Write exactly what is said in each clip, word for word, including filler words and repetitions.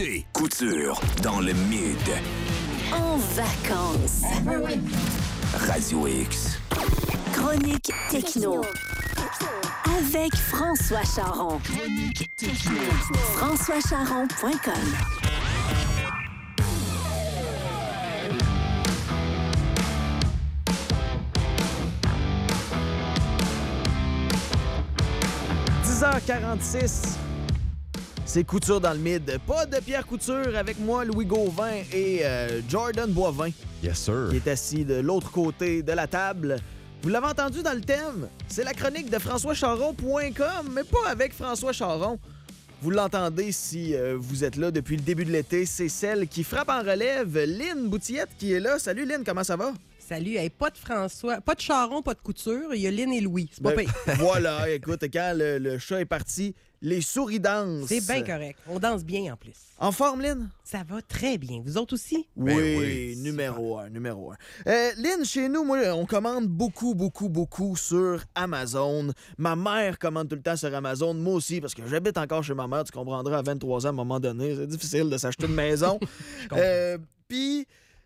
Couture dans le mid. En vacances. Radio X. Chronique techno. Avec François Charon. Chronique techno. françois charon point com. dix heures quarante-six. C'est Couture dans le mid. Pas de Pierre Couture avec moi, Louis Gauvin et euh, Jordan Boivin. Yes, sir. Qui est assis de l'autre côté de la table. Vous l'avez entendu dans le thème, c'est la chronique de françois charon point com, mais pas avec François Charon. Vous l'entendez si euh, vous êtes là depuis le début de l'été. C'est celle qui frappe en relève, Lynn Boutillette, qui est là. Salut Lynn, comment ça va? Salut, hey, pas de François, pas de Charon, pas de Couture, il y a Lynn et Louis, c'est pas Ben, pire. Voilà, écoute, quand le, le chat est parti, les souris dansent. C'est bien correct, on danse bien en plus. En forme, Lynn? Ça va très bien, vous autres aussi? Oui, Ben oui, numéro un, numéro un. Euh, Lynn, chez nous, moi, on commande beaucoup, beaucoup, beaucoup sur Amazon. Ma mère commande tout le temps sur Amazon, moi aussi, parce que j'habite encore chez ma mère, tu comprendras, à vingt-trois ans, à un moment donné, c'est difficile de s'acheter une maison. euh, Puis...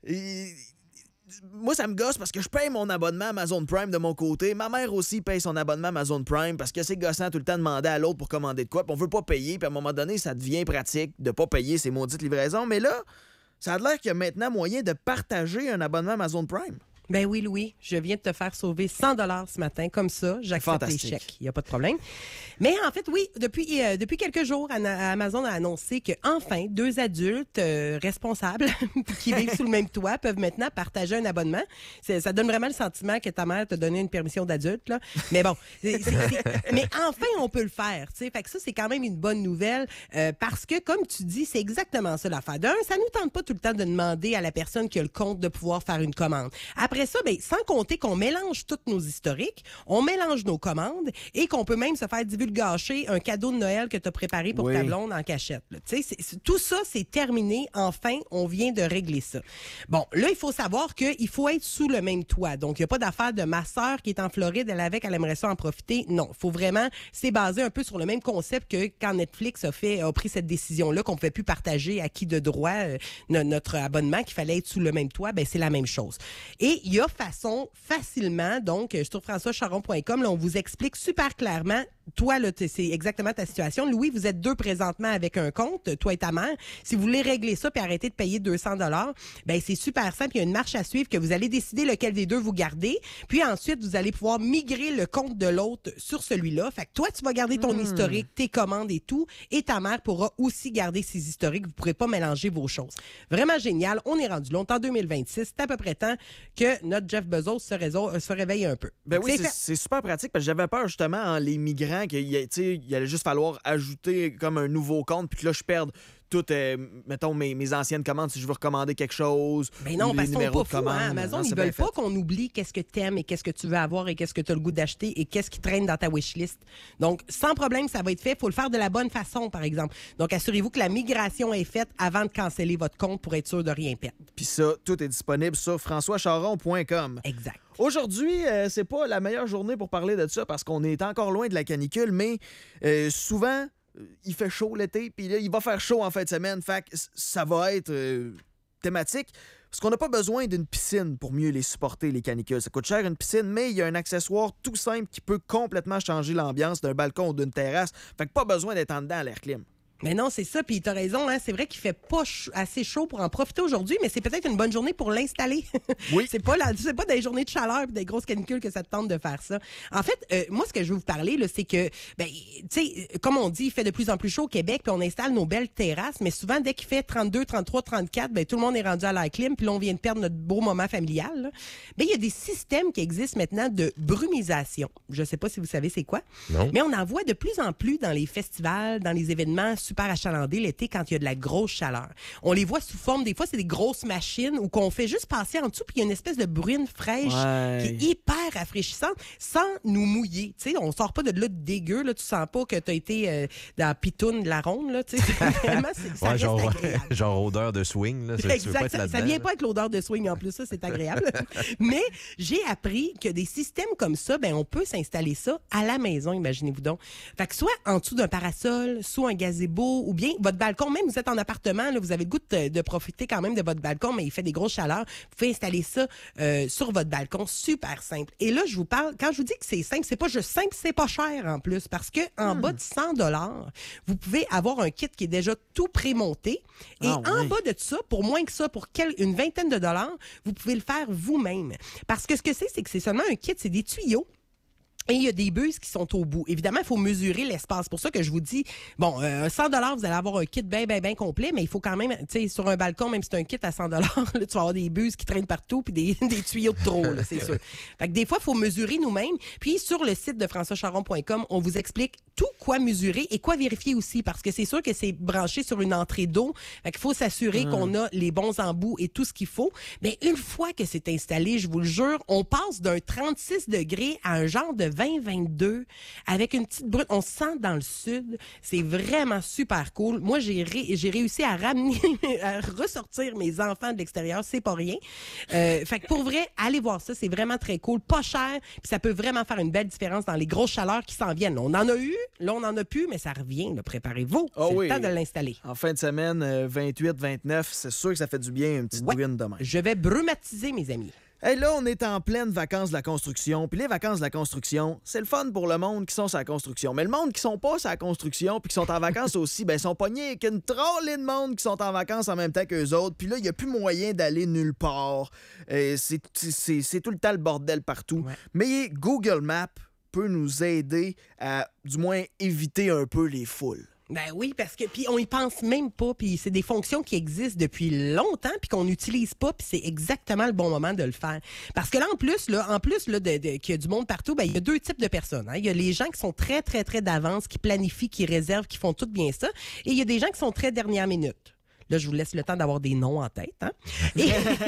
Moi, ça me gosse parce que je paye mon abonnement Amazon Prime de mon côté. Ma mère aussi paye son abonnement Amazon Prime parce que c'est gossant tout le temps de demander à l'autre pour commander de quoi. Puis on veut pas payer. Puis à un moment donné, ça devient pratique de pas payer ces maudites livraisons. Mais là, ça a l'air qu'il y a maintenant moyen de partager un abonnement Amazon Prime. Ben oui, Louis, je viens de te faire sauver cent dollars ce matin. Comme ça, j'accepte les chèques. Il n'y a pas de problème. Mais en fait, oui, depuis euh, depuis quelques jours, Amazon a annoncé que enfin deux adultes euh, responsables qui vivent sous le même toit peuvent maintenant partager un abonnement. C'est, ça donne vraiment le sentiment que ta mère t'a donné une permission d'adulte, là. Mais bon, c'est, c'est, c'est, mais enfin, on peut le faire, tu sais. Fait que ça, c'est quand même une bonne nouvelle euh, parce que, comme tu dis, c'est exactement ça l'affaire. D'un, ça nous tente pas tout le temps de demander à la personne qui a le compte de pouvoir faire une commande. Après ça, ben, sans compter qu'on mélange tous nos historiques, on mélange nos commandes et qu'on peut même se faire divulgacher un cadeau de Noël que tu as préparé pour oui. ta blonde en cachette. Tu sais, tout ça, c'est terminé. Enfin, on vient de régler ça. Bon, là, il faut savoir qu'il faut être sous le même toit. Donc, il n'y a pas d'affaire de ma sœur qui est en Floride, elle avec, elle aimerait ça en profiter. Non, il faut vraiment, c'est basé un peu sur le même concept que quand Netflix a fait, a pris cette décision-là qu'on ne pouvait plus partager à qui de droit euh, notre abonnement, qu'il fallait être sous le même toit. Ben, c'est la même chose. Et il y a façon, facilement, donc, sur françois charon point com, là, on vous explique super clairement. Toi, là, c'est exactement ta situation. Louis, vous êtes deux présentement avec un compte, toi et ta mère. Si vous voulez régler ça puis arrêter de payer deux cents dollars, ben c'est super simple. Il y a une marche à suivre que vous allez décider lequel des deux vous gardez. Puis ensuite, vous allez pouvoir migrer le compte de l'autre sur celui-là. Fait que toi, tu vas garder ton mmh. historique, tes commandes et tout. Et ta mère pourra aussi garder ses historiques. Vous ne pourrez pas mélanger vos choses. Vraiment génial. On est rendu là. On est en deux mille vingt-six. C'est à peu près temps que notre Jeff Bezos se, réseau, se réveille un peu. Ben oui, c'est, c'est, c'est super pratique parce que j'avais peur justement en les migrants qu'il y, il allait juste falloir ajouter comme un nouveau compte puis que là je perde toutes, euh, mettons, mes, mes anciennes commandes si je veux recommander quelque chose. Mais non, parce qu'ils sont pas fous, hein? Amazon, non, ils veulent pas qu'on oublie qu'est-ce que t'aimes et qu'est-ce que tu veux avoir et qu'est-ce que tu as le goût d'acheter et qu'est-ce qui traîne dans ta wishlist. Donc, sans problème, ça va être fait. Il faut le faire de la bonne façon, par exemple. Donc, assurez-vous que la migration est faite avant de canceller votre compte pour être sûr de rien perdre. Puis ça, tout est disponible sur françois charon point com. Exact. Aujourd'hui, euh, c'est pas la meilleure journée pour parler de ça parce qu'on est encore loin de la canicule, mais euh, souvent, il fait chaud l'été, puis là, il va faire chaud en fin de semaine. Fait que ça va être euh, thématique. Parce qu'on n'a pas besoin d'une piscine pour mieux les supporter, les canicules. Ça coûte cher une piscine, mais il y a un accessoire tout simple qui peut complètement changer l'ambiance d'un balcon ou d'une terrasse. Fait que pas besoin d'être en dedans à l'air clim. Mais non, c'est ça, puis t'as raison, hein, c'est vrai qu'il fait pas ch- assez chaud pour en profiter aujourd'hui, mais c'est peut-être une bonne journée pour l'installer. Oui. c'est pas la, c'est pas des journées de chaleur et des grosses canicules que ça te tente de faire ça. En fait, euh, moi, ce que je veux vous parler, là, c'est que, ben, tu sais, comme on dit, il fait de plus en plus chaud au Québec, puis on installe nos belles terrasses, mais souvent, dès qu'il fait trente-deux, trente-trois, trente-quatre, ben, tout le monde est rendu à l'air clim, puis là, on vient de perdre notre beau moment familial, là. Ben, il y a des systèmes qui existent maintenant de brumisation. Je sais pas si vous savez c'est quoi. Non. Mais on en voit de plus en plus dans les festivals, dans les événements super achalandés l'été quand il y a de la grosse chaleur. On les voit sous forme, des fois, c'est des grosses machines où qu'on fait juste passer en dessous puis il y a une espèce de bruine fraîche ouais. qui est hyper rafraîchissante sans nous mouiller. Tu sais, on sort pas de là de dégueu, là, tu sens pas que tu as été euh, dans la pitoune de la ronde, là, tu sais. Vraiment, c'est, ça ouais, reste genre, agréable. genre odeur de swing, là. Ça, exact, tu veux pas être ça, là-dedans, ça vient là. pas avec l'odeur de swing en plus, ça, c'est agréable. Mais j'ai appris que des systèmes comme ça, ben on peut s'installer ça à la maison, imaginez-vous donc. Fait que soit en dessous d'un parasol, soit un gazebo beau, ou bien votre balcon, même vous êtes en appartement, là, vous avez le goût de, de profiter quand même de votre balcon, mais il fait des grosses chaleurs. Vous pouvez installer ça euh, sur votre balcon, super simple. Et là, je vous parle, quand je vous dis que c'est simple, c'est pas juste simple, c'est pas cher en plus, parce que en hmm. bas de cent dollars, vous pouvez avoir un kit qui est déjà tout prémonté. Et ah, en oui. bas de ça, pour moins que ça, pour quel, une vingtaine de dollars, vous pouvez le faire vous-même. Parce que ce que c'est, c'est que c'est seulement un kit, c'est des tuyaux. Et il y a des buses qui sont au bout. Évidemment, il faut mesurer l'espace. C'est pour ça que je vous dis, bon, euh, cent dollars, vous allez avoir un kit bien, bien, bien complet, mais il faut quand même, tu sais, sur un balcon, même si c'est un kit à cent dollars, là, tu vas avoir des buses qui traînent partout puis des, des tuyaux de trop, là, c'est sûr. Fait que des fois, il faut mesurer nous-mêmes. Puis sur le site de françois charon point com, on vous explique tout quoi mesurer et quoi vérifier aussi, parce que c'est sûr que c'est branché sur une entrée d'eau. Fait qu'il faut s'assurer mmh. qu'on a les bons embouts et tout ce qu'il faut. Mais une fois que c'est installé, je vous le jure, on passe d'un trente-six degrés à un genre de vingt vingt-deux avec une petite brune. On se sent dans le sud. C'est vraiment super cool. Moi, j'ai, ré- j'ai réussi à ramener, à ressortir mes enfants de l'extérieur. C'est pas rien. Euh, fait que pour vrai, allez voir ça. C'est vraiment très cool. Pas cher. Puis ça peut vraiment faire une belle différence dans les grosses chaleurs qui s'en viennent. On en a eu. Là, on en a plus, mais ça revient. Là. Préparez-vous. Oh c'est oui. le temps de l'installer. En fin de semaine, euh, vingt-huit vingt-neuf, c'est sûr que ça fait du bien, une petite ouais. bruine demain. Je vais brumatiser, mes amis. Hey, là, on est en pleine vacances de la construction. Puis les vacances de la construction, c'est le fun pour le monde qui sont sur la construction. Mais le monde qui sont pas sur la construction puis qui sont en vacances aussi, ben, ils sont pognés avec une trollée de monde qui sont en vacances en même temps qu'eux autres. Puis là, il n'y a plus moyen d'aller nulle part. Euh, c'est, c'est, c'est tout le temps le bordel partout. Ouais. Mais Google Maps peut nous aider à, du moins, éviter un peu les foules. Ben oui, parce que puis on y pense même pas, puis c'est des fonctions qui existent depuis longtemps puis qu'on n'utilise pas, puis c'est exactement le bon moment de le faire. Parce que là en plus là, en plus là de, de qu'il y a du monde partout, ben il y a deux types de personnes. Hein. Il y a les gens qui sont très très très d'avance, qui planifient, qui réservent, qui font tout bien ça, et il y a des gens qui sont très dernière minute. Là, je vous laisse le temps d'avoir des noms en tête. Hein? Et,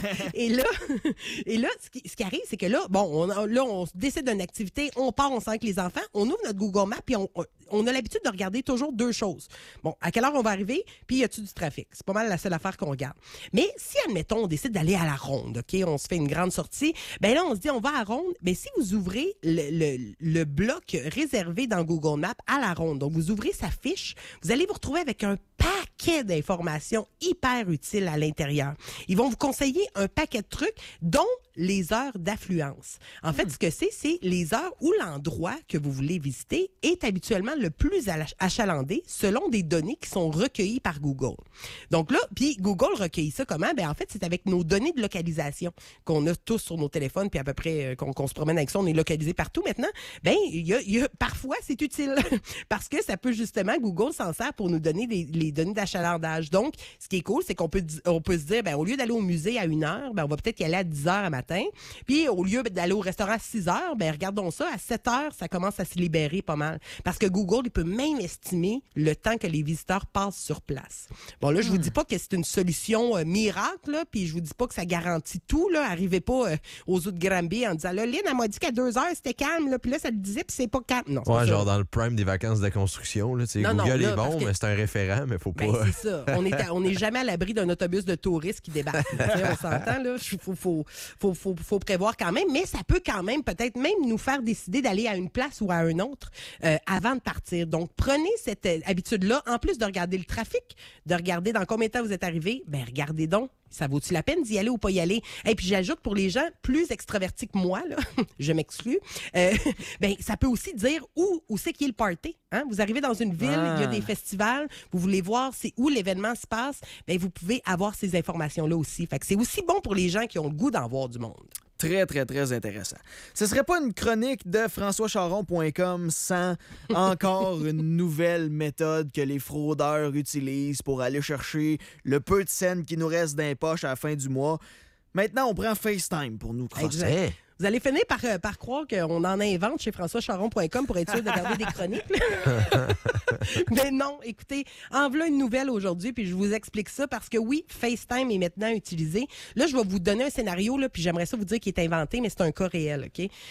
et là, et là ce, qui, ce qui arrive, c'est que là, bon, on, là, on décide d'une activité, on part, on sent avec les enfants, on ouvre notre Google Maps, puis on, on a l'habitude de regarder toujours deux choses. Bon, à quelle heure on va arriver, puis y a-t-il du trafic? C'est pas mal la seule affaire qu'on regarde. Mais si, admettons, on décide d'aller à la ronde, OK, on se fait une grande sortie, ben là, on se dit, on va à la ronde, ben si vous ouvrez le, le, le bloc réservé dans Google Maps à la ronde, donc vous ouvrez sa fiche, vous allez vous retrouver avec un paquet d'informations hyper utiles à l'intérieur. Ils vont vous conseiller un paquet de trucs, dont les heures d'affluence. En fait, mmh. ce que c'est, c'est les heures où l'endroit que vous voulez visiter est habituellement le plus achalandé selon des données qui sont recueillies par Google. Donc là, puis Google recueille ça comment? Ben en fait, c'est avec nos données de localisation qu'on a tous sur nos téléphones, puis à peu près euh, qu'on, qu'on se promène avec ça, on est localisé partout maintenant. Ben, il y a, y a, parfois, c'est utile parce que ça peut justement, Google s'en sert pour nous donner les, les données d'achalandage. Donc, ce qui est cool, c'est qu'on peut, on peut se dire, ben au lieu d'aller au musée à une heure, ben on va peut-être y aller à dix heures à matin. Puis au lieu d'aller au restaurant à six heures, ben regardons ça, à sept heures, ça commence à se libérer pas mal. Parce que Google, il peut même estimer le temps que les visiteurs passent sur place. Bon, là, je vous dis pas que c'est une solution euh, miracle, là, puis je vous dis pas que ça garantit tout, là. Arrivez pas euh, aux eaux de Granby en disant, là, Lynn, elle m'a dit qu'à deux heures, c'était calme, là, puis là, ça le disait, puis c'est pas calme. Non, c'est ouais, pas genre ça. Dans le prime des vacances de construction, là, tu sais, non, Google non, là, est bon, que... mais c'est un référent, mais faut pas... Ben, c'est ça. On est, à, on est jamais à l'abri d'un autobus de touristes qui débarque. On s'entend, là. Faut, faut, faut, faut, faut prévoir quand même, mais ça peut quand même peut-être même nous faire décider d'aller à une place ou à une autre euh, avant de partir. Donc, prenez cette euh, habitude-là, en plus de regarder le trafic, de regarder dans combien de temps vous êtes arrivé, ben regardez donc. Ça vaut-tu la peine d'y aller ou pas y aller? Et puis j'ajoute pour les gens plus extravertis que moi, là, je m'exclus, euh, ben ça peut aussi dire où, où c'est qu'il y a le party. Hein? Vous arrivez dans une ville, ah. il y a des festivals, vous voulez voir c'est où l'événement se passe, ben vous pouvez avoir ces informations-là aussi. Fait que c'est aussi bon pour les gens qui ont le goût d'en voir du monde. Très, très, très intéressant. Ce serait pas une chronique de françois charon point com sans encore une nouvelle méthode que les fraudeurs utilisent pour aller chercher le peu de scènes qui nous reste dans les poches à la fin du mois. Maintenant, on prend FaceTime pour nous crosser. Exact. Vous allez finir par, euh, par croire qu'on en invente chez françois charon point com pour être sûr de garder des chroniques. Mais non, écoutez, en voilà une nouvelle aujourd'hui, puis je vous explique ça parce que oui, FaceTime est maintenant utilisé. Là, je vais vous donner un scénario, là, puis j'aimerais ça vous dire qu'il est inventé, mais c'est un cas réel, OK?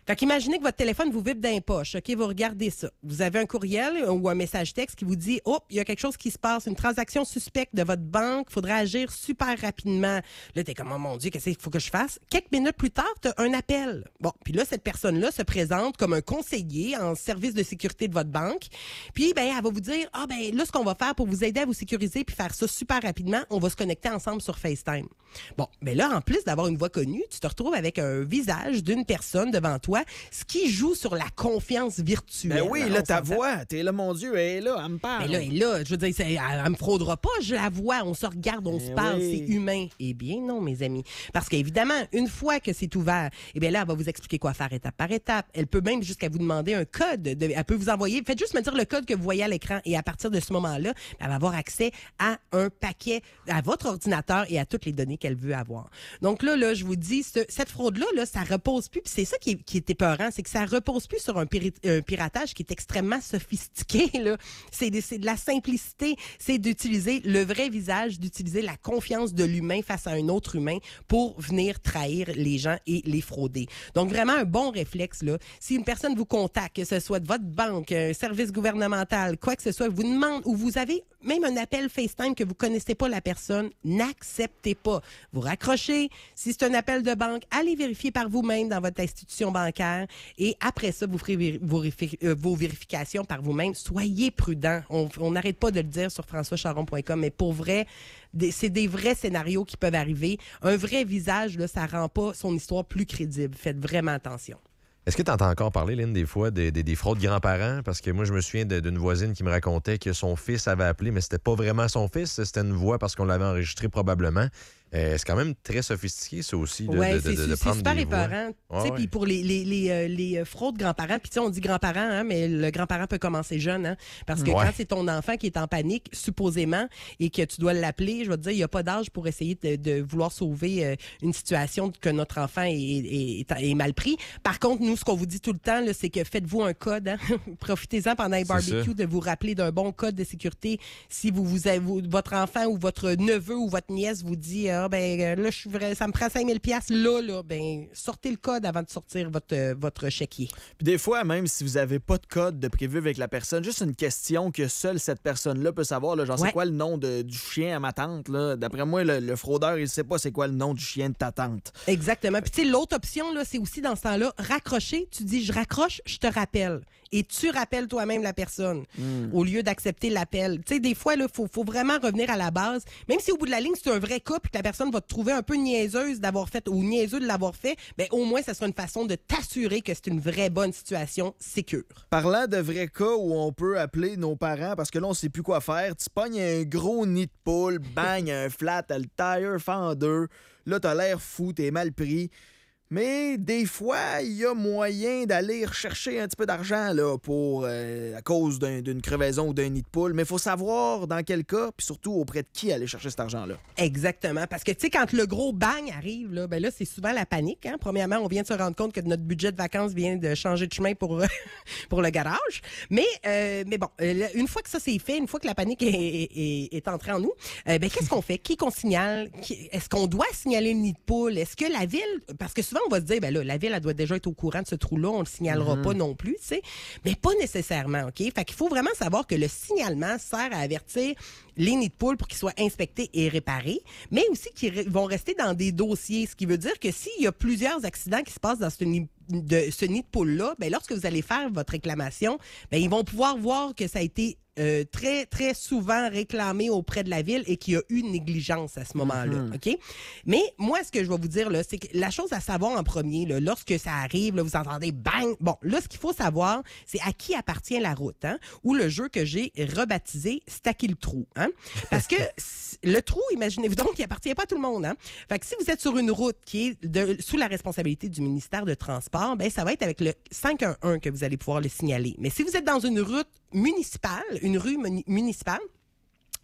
Fait qu'imaginez que votre téléphone vous vibre dans les poches, OK, vous regardez ça. Vous avez un courriel ou un message texte qui vous dit « Oh, il y a quelque chose qui se passe, une transaction suspecte de votre banque, il faudrait agir super rapidement. » Là, t'es comme « Oh mon Dieu, qu'est-ce qu'il faut que je fasse? » Quelques minutes plus tard, t'as un appel. Bon, puis là, cette personne-là se présente comme un conseiller en service de sécurité de votre banque. Puis, ben, elle va vous dire « Ah, ben, là, ce qu'on va faire pour vous aider à vous sécuriser puis faire ça super rapidement, on va se connecter ensemble sur FaceTime. » Bon, mais là, en plus d'avoir une voix connue, tu te retrouves avec un visage d'une personne devant toi, ce qui joue sur la confiance virtuelle. Ben oui, hein, là, on ta s'entend. voix, t'es là, mon Dieu, elle est là, elle me parle. Mais là, et là, je veux dire, c'est- elle, elle me fraudera pas, je la vois, on se regarde, on Eh se parle, oui. c'est humain. Eh bien non, mes amis. Parce qu'évidemment, une fois que c'est ouvert, eh bien là, elle va vous expliquer quoi faire étape par étape. Elle peut même jusqu'à vous demander un code. De- elle peut vous envoyer, faites juste me dire le code que vous voyez à l'écran et à partir de ce moment-là, elle va avoir accès à un paquet, à votre ordinateur et à toutes les données qu'elle veut avoir. Donc là, là, je vous dis, ce- cette fraude-là, là, ça repose plus, puis c'est ça qui est, qui est épeurant, c'est que ça repose plus sur un, piri- un piratage qui est extrêmement sophistiqué, là. C'est de, c'est de la simplicité, c'est d'utiliser le vrai visage, d'utiliser la confiance de l'humain face à un autre humain pour venir trahir les gens et les frauder. Donc vraiment un bon réflexe, là. Si une personne vous contacte, que ce soit de votre banque, un service gouvernemental, quoi que ce soit, vous demande ou vous avez même un appel FaceTime que vous connaissez pas la personne, n'acceptez pas. Vous raccrochez. Si c'est un appel de banque, allez vérifier par vous-même dans votre institution bancaire et après ça, vous ferez véri- vos, réfi- euh, vos vérifications par vous-même. Soyez prudents. On on n'arrête pas de le dire sur françois charon point com, mais pour vrai, des- c'est des vrais scénarios qui peuvent arriver. Un vrai visage, là, ça rend pas son histoire plus crédible. Faites vraiment attention. Est-ce que tu entends encore parler, Lynn, des fois, des, des, des fraudes grands-parents? Parce que moi, je me souviens de- d'une voisine qui me racontait que son fils avait appelé, mais c'était pas vraiment son fils, c'était une voix parce qu'on l'avait enregistré probablement. Euh, c'est quand même très sophistiqué, ça aussi, de, Oui, de, de, c'est de, de c'est prendre super des voix. épeurant. Ouais, Tu sais, ouais. puis pour les, les, les, euh, les euh, fraudes grands-parents, puis tu sais, on dit grands-parents, hein, mais le grand-parent peut commencer jeune, hein, parce que Ouais. quand c'est ton enfant qui est en panique, supposément, et que tu dois l'appeler, je vais te dire, il n'y a pas d'âge pour essayer de, de vouloir sauver euh, une situation que notre enfant est, est, est, est mal pris. Par contre, nous, ce qu'on vous dit tout le temps, là, c'est que faites-vous un code. Hein? Profitez-en pendant les C'est barbecues ça. de vous rappeler d'un bon code de sécurité. Si vous, vous avez, vous- votre enfant ou votre neveu ou votre nièce vous dit, ah, ben euh, là, je suis vrai, ça me prend cinq mille piastres, là, là, ben sortez le code avant de sortir votre, euh, votre chéquier. Puis des fois, même si vous n'avez pas de code de prévu avec la personne, juste une question que seule cette personne-là peut savoir, là, genre Ouais. c'est quoi le nom de- du chien à ma tante, là. D'après moi, le, le fraudeur, il sait pas c'est quoi le nom du chien de ta tante. Exactement. Puis tu sais, l'autre option, là, c'est aussi dans ce temps-là, raccrocher. Tu dis, je raccroche, je te rappelle. Et tu rappelles toi-même la personne au lieu d'accepter l'appel. Tu sais, des fois, il faut, faut vraiment revenir à la base. Même si au bout de la ligne, c'est un vrai cas puis que la personne va te trouver un peu niaiseuse d'avoir fait ou niaiseux de l'avoir fait, ben au moins, ça sera une façon de t'assurer que c'est une vraie bonne situation sécure. Parlant de vrais cas où on peut appeler nos parents parce que là, on sait plus quoi faire, tu pognes un gros nid de poule, bang, un flat, t'as le tire fender, là, t'as l'air fou, t'es mal pris. Mais des fois, il y a moyen d'aller rechercher un petit peu d'argent là, pour euh, à cause d'un- d'une crevaison ou d'un nid de poule. Mais il faut savoir dans quel cas, puis surtout auprès de qui aller chercher cet argent-là. Exactement. Parce que, tu sais, quand le gros bang arrive, là, ben là, c'est souvent la panique. Hein? Premièrement, on vient de se rendre compte que notre budget de vacances vient de changer de chemin pour, pour le garage. Mais, euh, mais bon, euh, là, une fois que ça c'est fait, une fois que la panique est, est, est entrée en nous, euh, ben, qu'est-ce qu'on fait? Qui qu'on signale? Qui- Est-ce qu'on doit signaler le nid de poule? Est-ce que la ville... Parce que souvent, on va se dire, ben là, la ville, elle doit déjà être au courant de ce trou-là, on le signalera pas non plus, tu sais. Mais pas nécessairement, OK? Fait qu'il faut vraiment savoir que le signalement sert à avertir les nids de poules pour qu'ils soient inspectés et réparés, mais aussi qu'ils re- vont rester dans des dossiers, ce qui veut dire que s'il y a plusieurs accidents qui se passent dans ce nid de, ce nid de poule-là, ben lorsque vous allez faire votre réclamation, ben ils vont pouvoir voir que ça a été euh, très, très souvent réclamé auprès de la ville et qu'il y a eu une négligence à ce moment-là, OK? Mais moi, ce que je vais vous dire, là, c'est que la chose à savoir en premier, là, lorsque ça arrive, là, vous entendez bang! Bon, là, ce qu'il faut savoir, c'est à qui appartient la route, hein? Ou le jeu que j'ai rebaptisé « Stacker le trou », hein? Parce que c- le trou, imaginez-vous donc, il appartient pas à tout le monde, hein? Fait que si vous êtes sur une route qui est de, sous la responsabilité du ministère de Transport, ben ça va être avec le cinq un un que vous allez pouvoir le signaler. Mais si vous êtes dans une route municipale, une rue muni- municipale,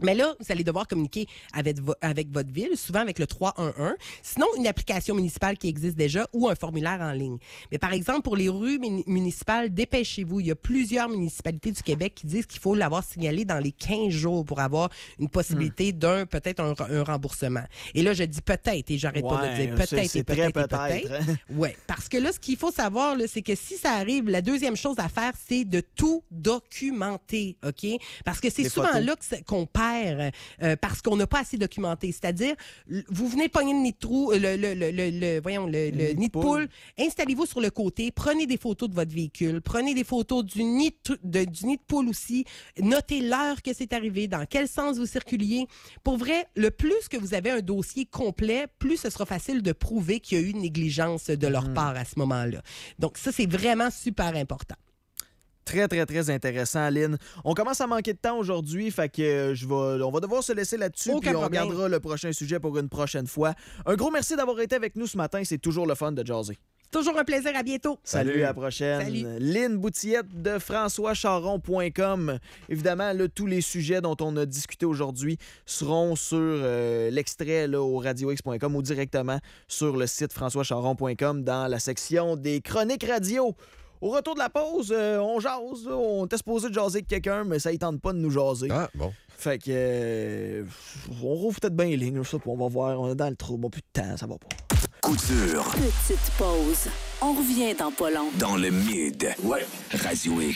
Mais là, vous allez devoir communiquer avec, vo- avec votre ville, souvent avec le trois un un. Sinon, une application municipale qui existe déjà ou un formulaire en ligne. Mais par exemple, pour les rues muni- municipales, dépêchez-vous. Il y a plusieurs municipalités du Québec qui disent qu'il faut l'avoir signalé dans les quinze jours pour avoir une possibilité mmh. d'un, peut-être un, un remboursement. Et là, je dis peut-être, et j'arrête ouais, pas de dire peut-être c'est, c'est et peut-être et peut-être. peut-être. Hein? Oui, parce que là, ce qu'il faut savoir, là, c'est que si ça arrive, la deuxième chose à faire, c'est de tout documenter, OK? Parce que c'est Les souvent photos. là que c'est- qu'on perd euh, parce qu'on n'a pas assez documenté. C'est-à-dire, l- vous venez de pogner le nid de trou, le, le, le, le, le- voyons, le, le nid de nid de poule. poule, installez-vous sur le côté, prenez des photos de votre véhicule, prenez des photos du nid de, tru- de- du nid de poule aussi, notez l'heure que c'est arrivé, dans quel sens vous circuliez. Pour vrai, le plus que vous avez un dossier complet, plus ce sera facile de prouver qu'il y a eu une négligence de leur Mhm. part à ce moment-là. Donc ça, c'est vraiment super important. Très, très, très intéressant, Lynn. On commence à manquer de temps aujourd'hui, fait que euh, je vais, on va devoir se laisser là-dessus, Aucun puis on problème. regardera le prochain sujet pour une prochaine fois. Un gros merci d'avoir été avec nous ce matin. C'est toujours le fun de jaser. C'est toujours un plaisir. À bientôt. Salut, Salut. à la prochaine. Salut. Lynn Boutillette de françois charon point com. Évidemment, là, tous les sujets dont on a discuté aujourd'hui seront sur euh, l'extrait là, au radio x point com ou directement sur le site françois charon point com dans la section des chroniques radio. Au retour de la pause, euh, on jase. Là. On était supposé de jaser avec quelqu'un, mais ça ne tente pas de nous jaser. Ah, bon. Fait que... euh, on rouvre peut-être bien les lignes, je sais pas, on va voir. On est dans le trou. Bon, plus de temps, ça va pas. Coup dur Petite pause. On revient dans pas long. dans le mid. Ouais. Radio X.